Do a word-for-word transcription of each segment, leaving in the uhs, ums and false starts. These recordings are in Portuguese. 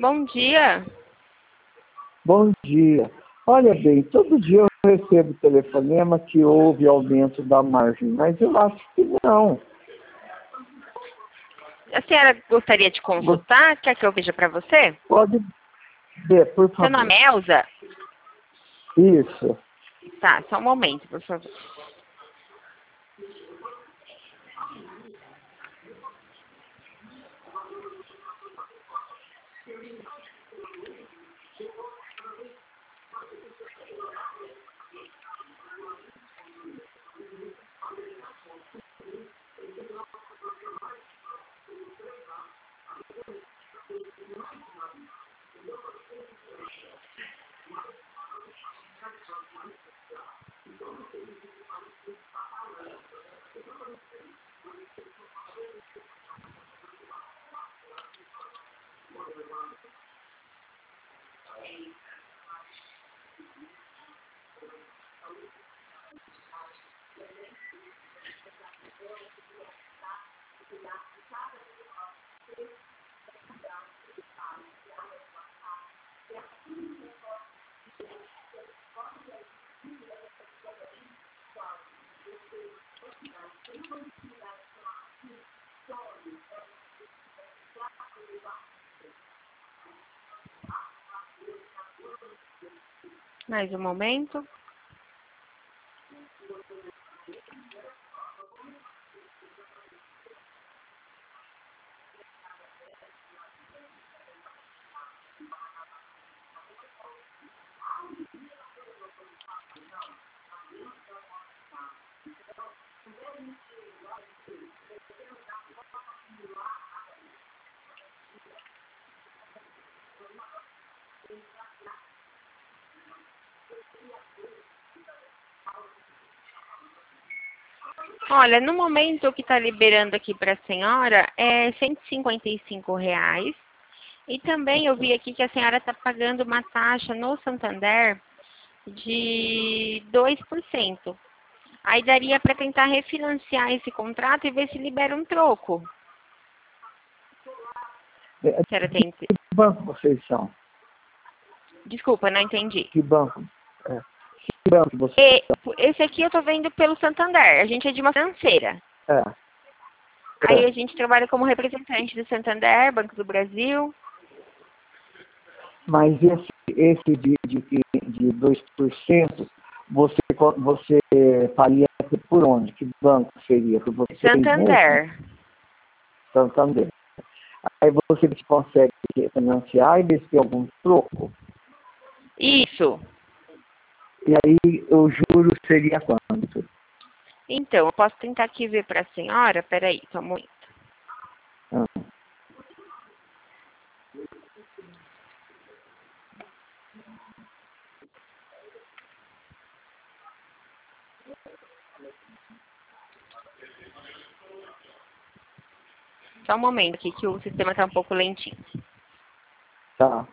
Bom dia. Bom dia. Olha bem, todo dia eu recebo telefonema que houve aumento da margem, mas eu acho que não. A senhora gostaria de consultar? Quer que eu veja para você? Pode ver, por Seu favor. nome é Elza? Isso. Tá, só um momento, por favor. Mais um momento. Olha, no momento o que está liberando aqui para a senhora é cento e cinquenta e cinco reais. E também eu vi aqui que a senhora está pagando uma taxa no Santander de dois por cento. Aí daria para tentar refinanciar esse contrato e ver se libera um troco. É, A senhora tem... Que banco vocês são? Desculpa, não entendi. Que banco? É. Que banco vocês E, esse aqui eu estou vendo pelo Santander. A gente é de uma financeira. são? É. Aí É. a gente trabalha como representante do Santander, Banco do Brasil. Mas esse, esse de, de, de dois por cento, você, você faria por onde? Que banco seria? Por você mesmo? Santander. Santander. Aí você consegue financiar e ver se tem algum troco. Isso. E aí o juro seria quanto? Então, eu posso tentar aqui ver para a senhora. Peraí, só um momento. Ah. Só um momento aqui que o sistema está um pouco lentinho. Tá.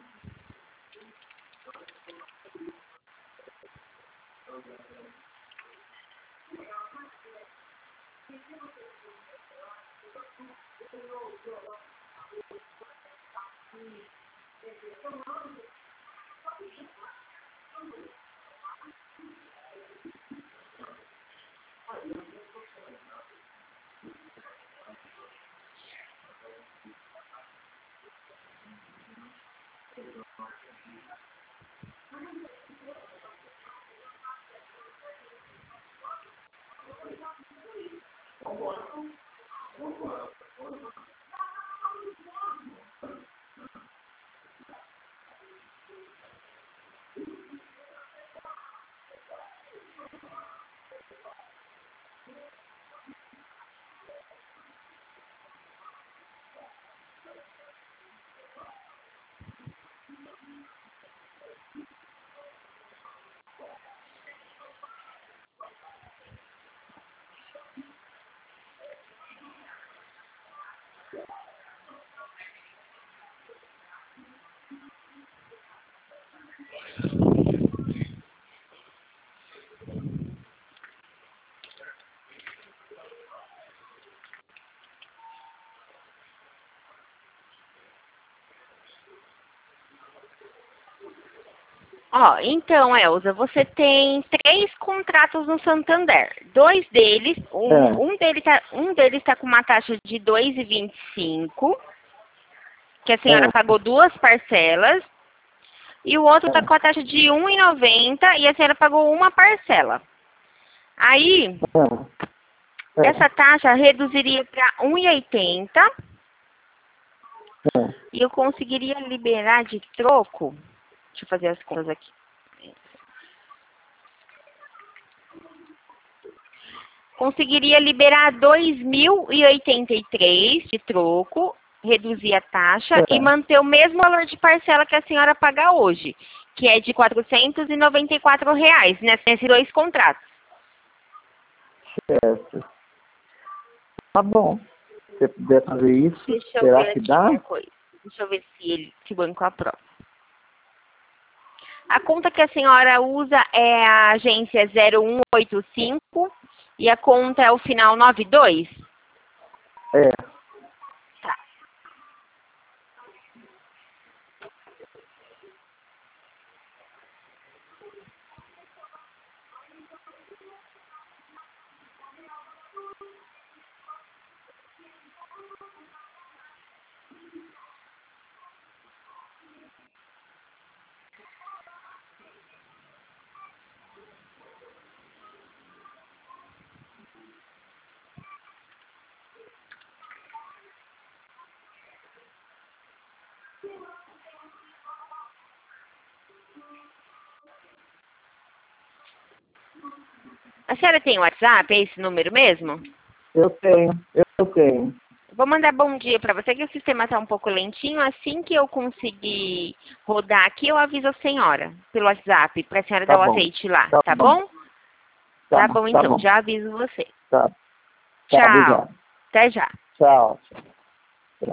Ó, então, Elza, você tem três contratos no Santander. Dois deles, um, É. um deles tá, um deles tá com uma taxa de dois vírgula vinte e cinco, que a senhora É. pagou duas parcelas, e o outro É. tá com a taxa de um real e noventa centavos e a senhora pagou uma parcela. Aí, É. essa taxa reduziria para um real e oitenta É. e eu conseguiria liberar de troco. Deixa eu fazer as contas aqui. Conseguiria liberar dois mil e oitenta e três de troco, reduzir a taxa É. e manter o mesmo valor de parcela que a senhora paga hoje, que é de quatrocentos e noventa e quatro reais, né? Nesses dois contratos. Certo. Tá bom. Se você puder fazer isso, Deixa eu será ver que aqui dá? uma coisa. Deixa eu ver se, ele, se o banco aprova. A conta que a senhora usa é a agência zero um oito cinco e a conta é o final noventa e dois? É. Tá. A senhora tem WhatsApp? É esse número mesmo? Eu tenho. Eu tenho. Vou mandar bom dia para você, que o sistema está um pouco lentinho. Assim que eu conseguir rodar aqui, eu aviso a senhora pelo WhatsApp, para a senhora Tá dar o bom. azeite lá, Tá tá bom. bom? Tá, Tá bom. bom, Tá então. bom. Já aviso você. Tá. Tá, Tchau. obrigado. Até já. Tchau.